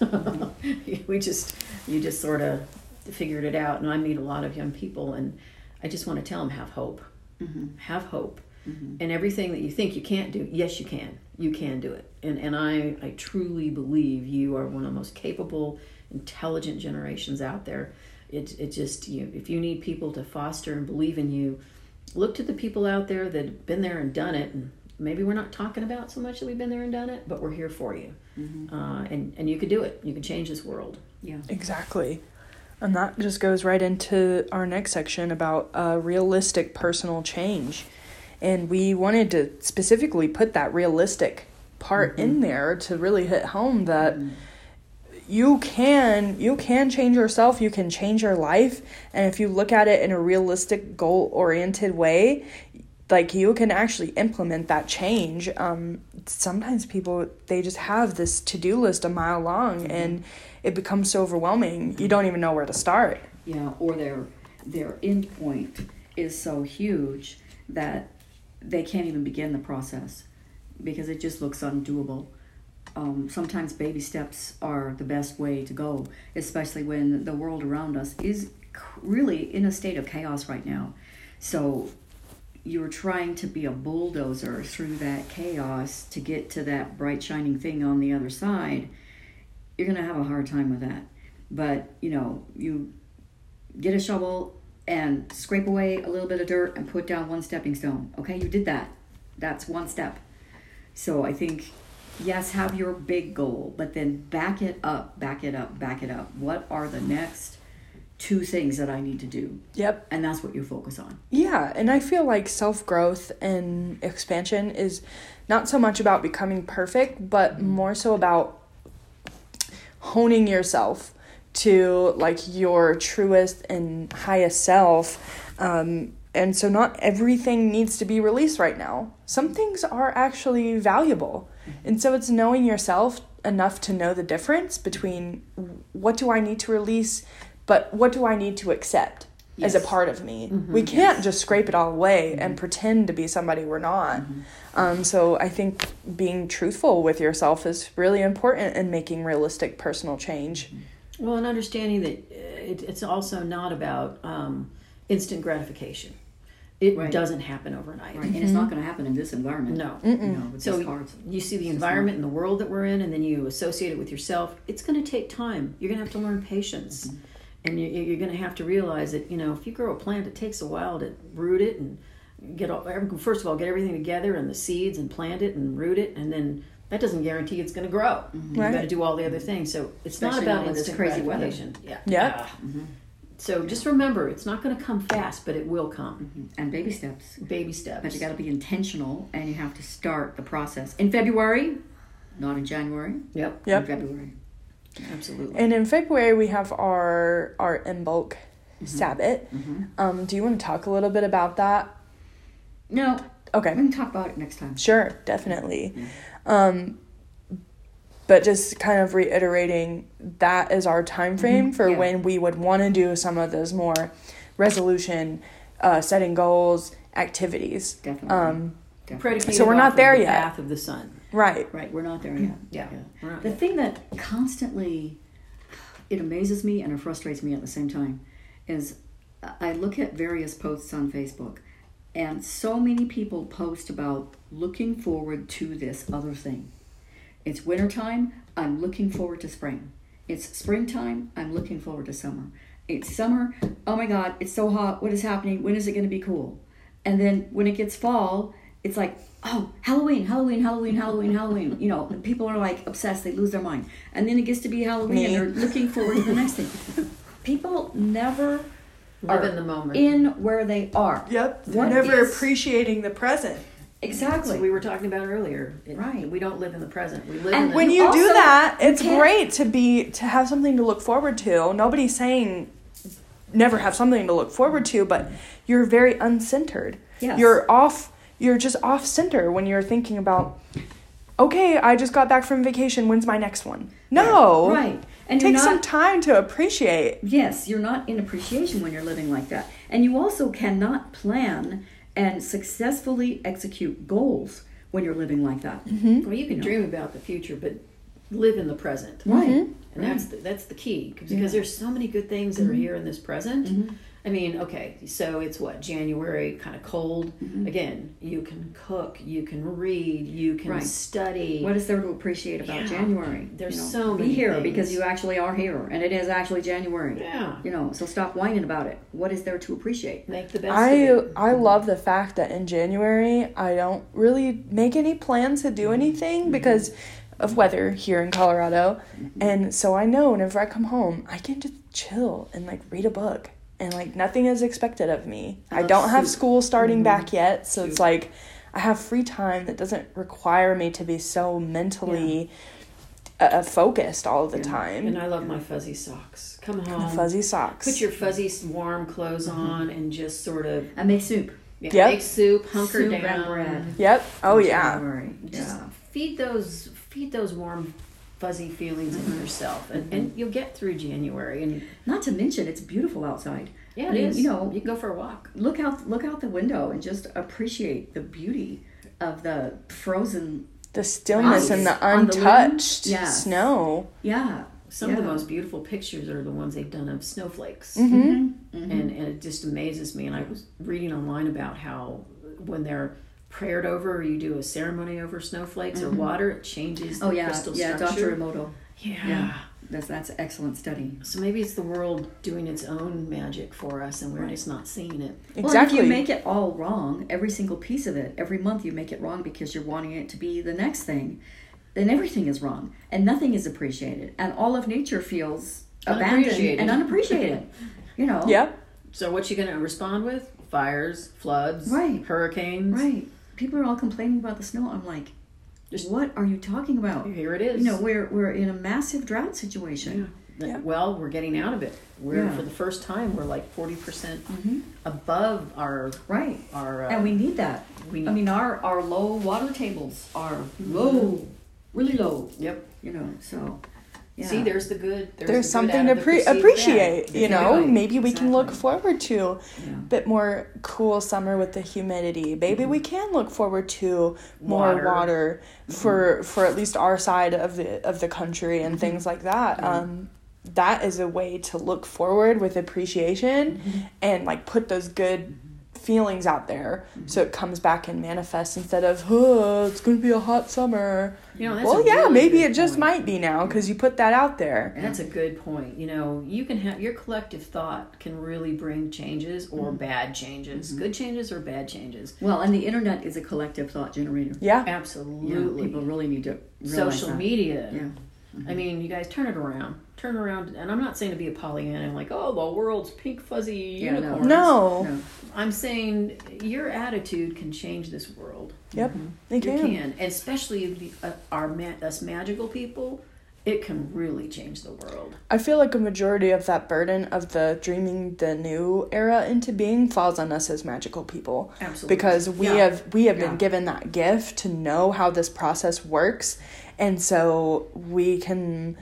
You just sort of figured it out. And I meet a lot of young people, and I just want to tell them, have hope. Mm-hmm. Have hope. Mm-hmm. And everything that you think you can't do, yes, you can. You can do it. And I truly believe you are one of the most capable, intelligent generations out there. It just, if you need people to foster and believe in you, look to the people out there that have been there and done it. And maybe we're not talking about so much that we've been there and done it, but we're here for you. Mm-hmm. And you could do it. You can change this world. Yeah. Exactly. And that just goes right into our next section about realistic personal change. And we wanted to specifically put that realistic part in there to really hit home that you can change yourself, you can change your life, and if you look at it in a realistic, goal-oriented way, like, you can actually implement that change. Sometimes people, they just have this to-do list a mile long, and it becomes so overwhelming, you don't even know where to start. Yeah, or their end point is so huge that they can't even begin the process because it just looks undoable. Sometimes baby steps are the best way to go, especially when the world around us is really in a state of chaos right now. So you're trying to be a bulldozer through that chaos to get to that bright shining thing on the other side. You're going to have a hard time with that. But, you get a shovel and scrape away a little bit of dirt and put down one stepping stone. Okay, you did that. That's one step. So I think, yes, have your big goal, but then back it up. What are the next 2 things that I need to do? Yep. And that's what you focus on. Yeah, and I feel like self-growth and expansion is not so much about becoming perfect, but more so about honing yourself to, like, your truest and highest self. And so not everything needs to be released right now. Some things are actually valuable. And so it's knowing yourself enough to know the difference between what do I need to release, but what do I need to accept as a part of me. We can't just scrape it all away and pretend to be somebody we're not. So I think being truthful with yourself is really important in making realistic personal change. Well, and understanding that it's also not about instant gratification. It doesn't happen overnight. Right. And it's not going to happen in this environment. No. With So these cards. you see the environment and the world that we're in, and then you associate it with yourself. It's going to take time. You're going to have to learn patience. And you're going to have to realize that, if you grow a plant, it takes a while to root it and first of all, get everything together and the seeds and plant it and root it. And then that doesn't guarantee it's going to grow. You've got to do all the other things. So it's Especially not about now with this instant crazy gratification. weather. Yeah. So just remember, it's not going to come fast, but it will come. And baby steps. Baby steps. But you got to be intentional, and you have to start the process in February, not in January. Yep. In February. Absolutely. And in February, we have our Imbolc Sabbath. Do you want to talk a little bit about that? No. Okay. We can talk about it next time. Sure, definitely. But just kind of reiterating, that is our time frame for when we would want to do some of those more resolution, setting goals, activities. Definitely. Predicated So we're not off there of the yet. path of the sun. Right. Right, we're not there yet. Yeah. We're not The yet. thing that constantly, it amazes me and it frustrates me at the same time, is I look at various posts on Facebook, and so many people post about looking forward to this other thing. It's wintertime, I'm looking forward to spring. It's springtime, I'm looking forward to summer. It's summer, oh my God, it's so hot, what is happening, when is it going to be cool? And then when it gets fall, it's like, oh, Halloween. People are like obsessed, they lose their mind. And then it gets to be Halloween and they're looking forward to the next thing. People never Live are in the moment. in where they are. Yep. They're What never is- appreciating the present. Exactly. That's what we were talking about earlier. Right. We don't live in the present. We live And in the... When you do also- that, you it's can't- great to have something to look forward to. Nobody's saying never have something to look forward to, but you're very uncentered. Yes. You're just off center when you're thinking about, okay, I just got back from vacation, when's my next one? No. Right. And Take you're some not, time to appreciate. yes, you're not in appreciation when you're living like that. And you also cannot plan and successfully execute goals when you're living like that. Well, you can dream about the future, but live in the present. Right. And that's the key, because there's so many good things that are here in this present. I mean, okay, so it's what, January, kind of cold. Again, you can cook, you can read, you can Right. study. What is there to appreciate about Yeah. January? There's You know, so be many here things. because you actually are here, and it is actually January. Yeah. You know, so stop whining about it. What is there to appreciate? Make the best of it. I love the fact that in January I don't really make any plans to do anything because of weather here in Colorado. And so I know whenever I come home, I can just chill and like read a book and like nothing is expected of me. I love don't have soup. school starting back yet, so it's Soup. like I have free time that doesn't require me to be so mentally focused all the time. And I love my fuzzy socks. Come home. Fuzzy socks. Put your fuzzy warm clothes on and just sort of And make soup. Yep. make soup, hunker Soup down. and bread. Yep. Oh in yeah. January. Just Yeah. feed those warm fuzzy feelings in yourself, and you'll get through January. And Not to mention, it's beautiful outside. yeah, I mean, it is. you know, you can go for a walk. look out the window and just appreciate the beauty of the frozen. The stillness and the On the wind? untouched Yes. snow. Yeah. Some of the Yeah. most beautiful pictures are the ones they've done of snowflakes, Mm-hmm. and it just amazes me. And I was reading online about how when they're prayed over, or you do a ceremony over snowflakes or water, it changes the Oh yeah, crystal yeah. Dr. structure. Emoto. Yeah. Yeah. That's an excellent study. So maybe it's the world doing its own magic for us, and we're just not seeing it. Exactly. Well, if you make it all wrong, every single piece of it, every month you make it wrong because you're wanting it to be the next thing, then everything is wrong and nothing is appreciated, and all of nature feels abandoned Unappreciated. and unappreciated. You know. Yep. So what you gonna respond with? Fires, floods, Right. hurricanes. Right. People are all complaining about the snow. I'm like, what are you talking about? Here it is. You know, we're in a massive drought situation. Yeah. Well, we're getting out of it. We're Yeah. for the first time we're like 40% above our Right. And we need that. we- I mean, our low water tables are low, really low. Yep. You know, so. Yeah. See, there's the good. There's the good something out to of the perceived appreciate, bad. you know? Right, Maybe we can look exactly. forward to Yeah. a bit more cool summer with the humidity. Maybe we can look forward to more Water. water for at least our side of the country and things like that. That is a way to look forward with appreciation and like put those good feelings out there so it comes back and manifests instead of, oh, it's going to be a hot summer. You know, that's Well, a yeah, really maybe good it just point. might be now because you put that out there. And that's a good point. You know, you can have your collective thought can really bring changes or bad changes, good changes or bad changes. Well, and the internet is a collective thought generator. Yeah. Yeah, Absolutely. people really need to realize Social that. media. Yeah. I mean, you guys turn it around. Turn around, and I'm not saying to be a Pollyanna and like, oh, the world's pink fuzzy Yeah, no. unicorns. No. I'm saying your attitude can change this world. Yep. They You can. can, and especially us magical people. It can really change the world. I feel like a majority of that burden of the dreaming the new era into being falls on us as magical people. Absolutely. Because we Yeah. have Yeah. been given that gift to know how this process works, and so we can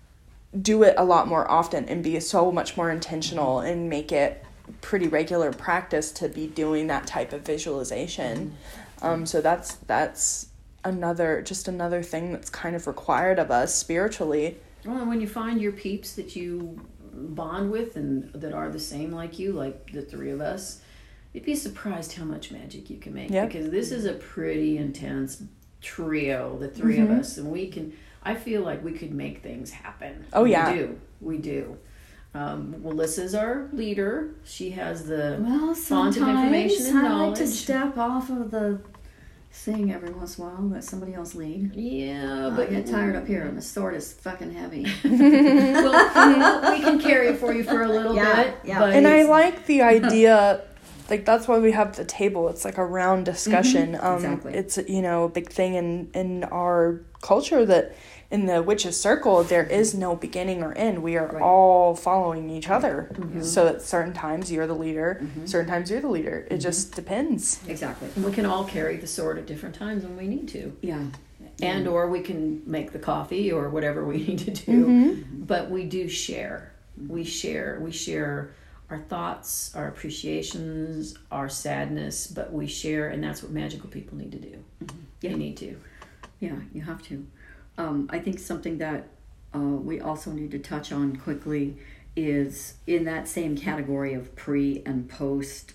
do it a lot more often and be so much more intentional and make it pretty regular practice to be doing that type of visualization. So that's another thing that's kind of required of us spiritually. Well, and when you find your peeps that you bond with and that are the same like you, like the three of us, you'd be surprised how much magic you can make. Yep. Because this is a pretty intense trio, the three of us, and I feel like we could make things happen. Oh, yeah. We do. Melissa's our leader. She has the Well, font of sometimes information and I like knowledge. to step off of the thing every once in a while, let somebody else lead. Yeah, But but I get tired up here, and the sword is fucking heavy. we can carry it for you for a little Yeah, bit. yeah. But And I it's- like the idea like that's why we have the table. It's like a round discussion. Exactly. It's, a big thing in our culture that in the witches circle there is no beginning or end. We are all following each other. So at certain times you're the leader, certain times you're the leader. It just depends. Exactly. And we can all carry the sword at different times when we need to. Yeah. And or we can make the coffee or whatever we need to do. But we do share. We share our thoughts, our appreciations, our sadness, but we share, and that's what magical people need to do. They need to. Yeah, you have to. I think something that we also need to touch on quickly is in that same category of pre and post.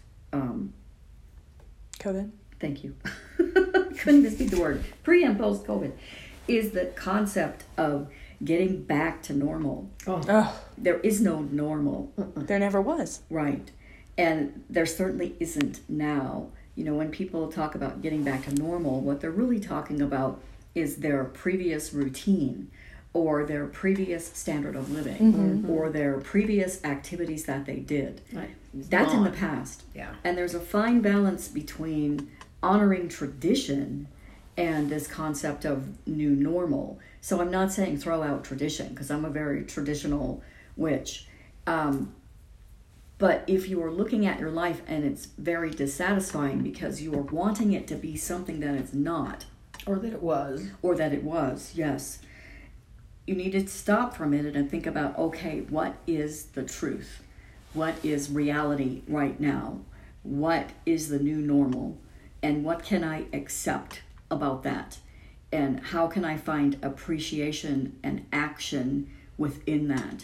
COVID. Thank you. Couldn't even speak the word. Pre and post COVID is the concept of getting back to normal. There is no normal. There never was. Right. And there certainly isn't now. When people talk about getting back to normal, what they're really talking about is their previous routine or their previous standard of living or their previous activities that they did. Right. That's in the past. Yeah. And there's a fine balance between honoring tradition and this concept of new normal. So I'm not saying throw out tradition, because I'm a very traditional witch. But if you are looking at your life and it's very dissatisfying because you are wanting it to be something that it's not, Or that it was. Yes. You need to stop for a minute and think about, okay, what is the truth? What is reality right now? What is the new normal? And what can I accept about that? And how can I find appreciation and action within that?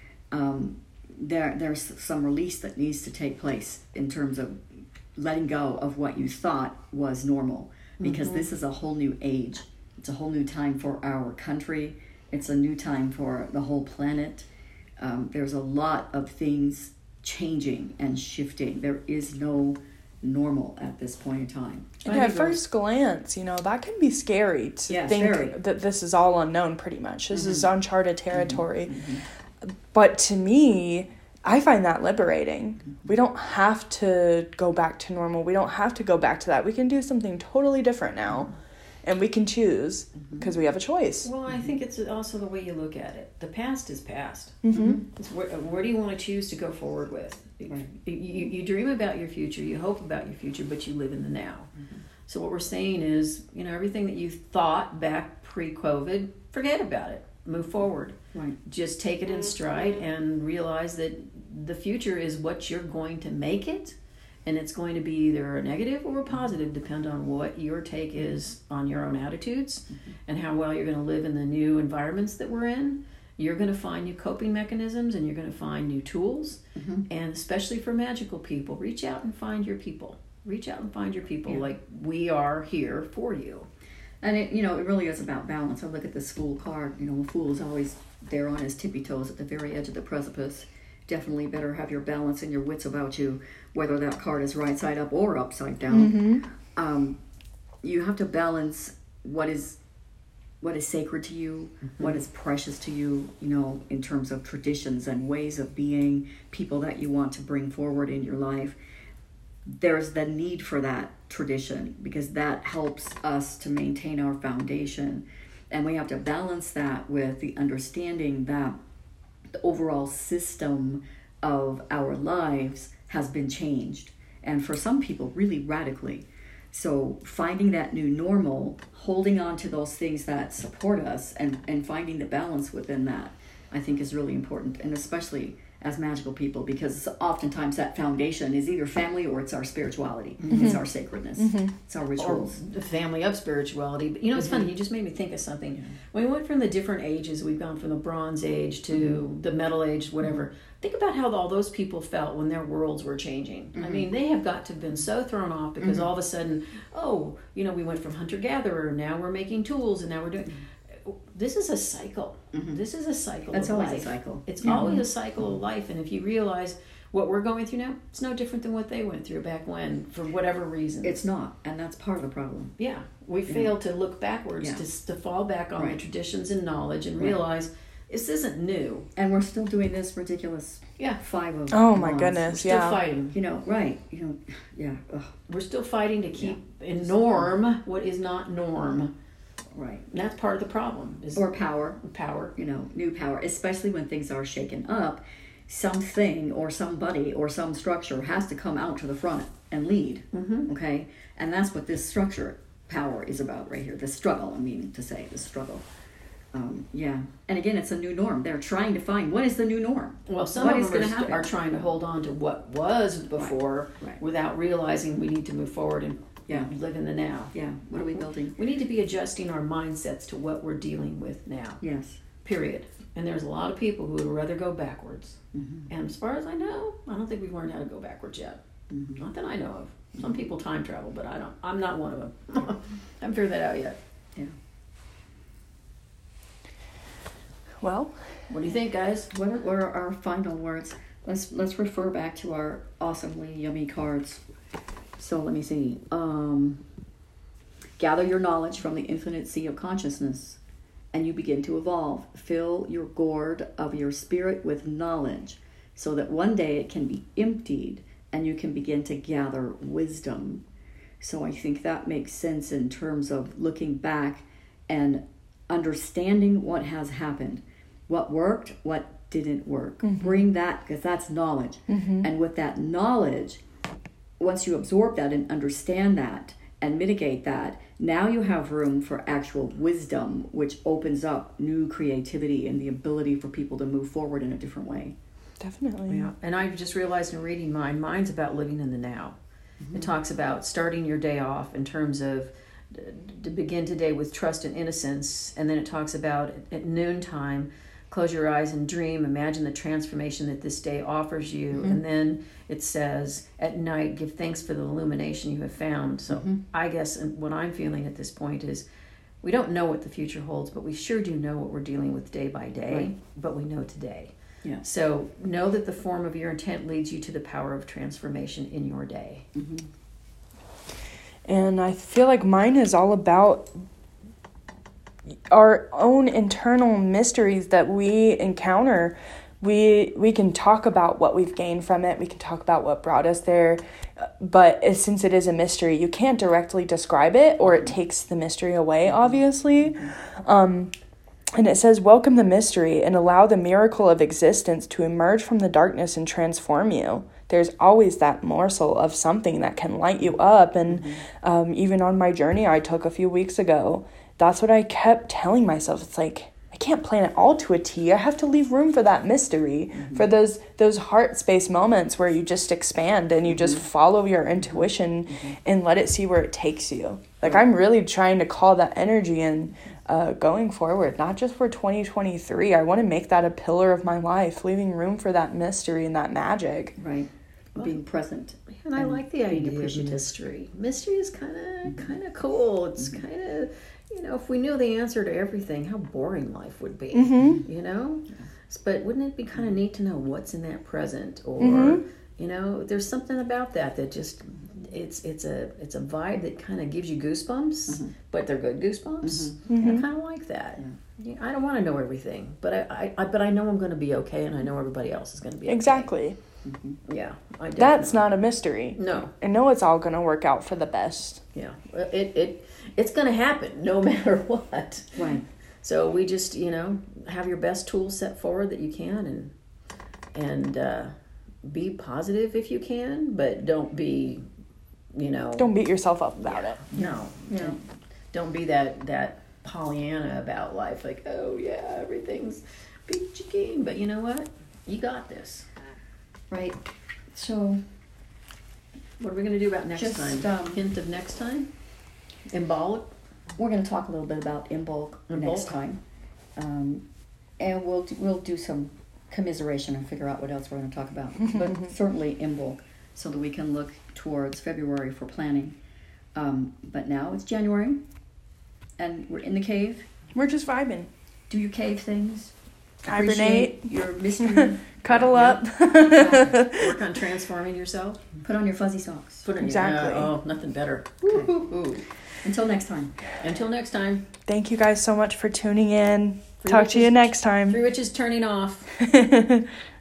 There's some release that needs to take place in terms of letting go of what you thought was normal. Because this is a whole new age. It's a whole new time for our country. It's a new time for the whole planet. There's a lot of things changing and shifting. There is no normal at this point in time. And at first glance, that can be scary to think that this is all unknown pretty much. This is uncharted territory. But to me, I find that liberating. We don't have to go back to normal. We don't have to go back to that. We can do something totally different now. And we can choose because we have a choice. Well, I think it's also the way you look at it. The past is past. It's where do you want to choose to go forward with? Right. You dream about your future, you hope about your future, but you live in the now. So what we're saying is, everything that you thought back pre-COVID, forget about it. Move forward. Right. Just take it in stride and realize that the future is what you're going to make it. And it's going to be either a negative or a positive, depend on what your take is on your own attitudes and how well you're going to live in the new environments that we're in. You're going to find new coping mechanisms and you're going to find new tools. And especially for magical people, reach out and find your people. Reach out and find your people. Like we are here for you. And it really is about balance. I look at this Fool card. A fool is always there on his tippy toes at the very edge of the precipice. Definitely better have your balance and your wits about you, whether that card is right side up or upside down. You have to balance what is sacred to you, what is precious to you, in terms of traditions and ways of being, people that you want to bring forward in your life. There's the need for that tradition because that helps us to maintain our foundation. And we have to balance that with the understanding that the overall system of our lives has been changed. And for some people, really radically. So finding that new normal, holding on to those things that support us and finding the balance within that, I think is really important. And especially as magical people, because oftentimes that foundation is either family or it's our spirituality. It's our sacredness. It's our rituals. Or the family of spirituality. But it's funny, you just made me think of something. When we went from the different ages, we've gone from the Bronze Age to the Metal Age, whatever. Think about how all those people felt when their worlds were changing. I mean, they have got to have been so thrown off because all of a sudden, we went from hunter-gatherer, now we're making tools, and now we're doing... This is a cycle. This is a cycle That's of life. always a cycle. It's always a cycle of life. And if you realize what we're going through now, it's no different than what they went through back when, for whatever reason. It's not. And that's part of the problem. Yeah. We fail to look backwards, to fall back on the traditions and knowledge and realize this isn't new. And we're still doing this ridiculous 5 of Oh my wands. goodness, We're still yeah. fighting. You know, right. You know, yeah. Ugh, We're still fighting to keep in norm what is not norm. right. And that's part of the problem. Is Or power. power. You know, new power, especially when things are shaken up. Something or somebody or some structure has to come out to the front and lead. Mm-hmm. Okay? And that's what this structure power is about right here. The struggle, I mean to say, the struggle. Yeah. And again, it's a new norm. They're trying to find what is the new norm. Well, some What of is them gonna happen? are trying to hold on to what was before Right. without realizing we need to move forward and live in the now. Yeah. What are we building? We need to be adjusting our mindsets to what we're dealing with now. Yes. Period. And there's a lot of people who would rather go backwards. Mm-hmm. And as far as I know, I don't think we've learned how to go backwards yet. Mm-hmm. Not that I know of. Some people time travel, but I don't. I'm not one of them. I haven't figured that out yet. Yeah. Well, What do you think, guys? What are our final words? Let's refer back to our awesomely yummy cards. So let me see. Gather your knowledge from the infinite sea of consciousness, and you begin to evolve. Fill your gourd of your spirit with knowledge, so that one day it can be emptied, and you can begin to gather wisdom. So I think that makes sense in terms of looking back and understanding what has happened, what worked, what didn't work. Bring that, because that's knowledge. And with that knowledge, once you absorb that and understand that and mitigate that, now you have room for actual wisdom, which opens up new creativity and the ability for people to move forward in a different way. definitely. Yeah. And I've just realized in reading mine's about living in the now. It talks about starting your day off in terms of to begin today with trust and innocence. And then it talks about at noontime, close your eyes and dream. Imagine the transformation that this day offers you. And then it says, at night, give thanks for the illumination you have found. So I guess what I'm feeling at this point is we don't know what the future holds, but we sure do know what we're dealing with day by day. Right. But we know today. Yeah. So know that the form of your intent leads you to the power of transformation in your day. And I feel like mine is all about our own internal mysteries that we encounter. We can talk about what we've gained from it. We can talk about what brought us there. But since it is a mystery, you can't directly describe it, or it takes the mystery away, obviously. And it says, welcome the mystery and allow the miracle of existence to emerge from the darkness and transform you. There's always that morsel of something that can light you up. And even on my journey I took a few weeks ago, that's what I kept telling myself. It's like, I can't plan it all to a T. I have to leave room for that mystery, for those heart space moments where you just expand and you just follow your intuition and let it see where it takes you. Like, I'm really trying to call that energy in going forward, not just for 2023. I want to make that a pillar of my life, leaving room for that mystery and that magic. Right. Being present. And I like the idea of appreciative. mystery. Mystery is kind of cool. It's kind of, if we knew the answer to everything, how boring life would be, you know? But wouldn't it be kind of neat to know what's in that present? Or, there's something about that just, it's a vibe that kind of gives you goosebumps, but they're good goosebumps. I kind of like that. Yeah, I don't want to know everything, but I know I'm going to be okay, and I know everybody else is going to be okay. Exactly. Yeah. That's not a mystery. No. I know it's all going to work out for the best. Yeah. It's going to happen no matter what. Right. So we just, have your best tools set forward that you can, and be positive if you can, but don't be, Don't beat yourself up about it. No. Yeah. Don't be that Pollyanna about life. Like, oh yeah, everything's peachy keen. But you know what? You got this. Right. So What are we going to do about next Just, time? Hint of next time? Embolic? we're going to talk a little bit about Imbolc next time, and we'll do some commiseration and figure out what else we're going to talk about. But certainly Imbolc, so that we can look towards February for planning. But now it's January, and we're in the cave. We're just vibing. Do your cave things. Hibernate. Appreciate your mystery. Cuddle up. Work on transforming yourself? Put on your fuzzy socks. Put it Exactly. Nothing better. Okay. Until next time. Until next time. Thank you guys so much for tuning in. Talk to you next time. Three Witches turning off.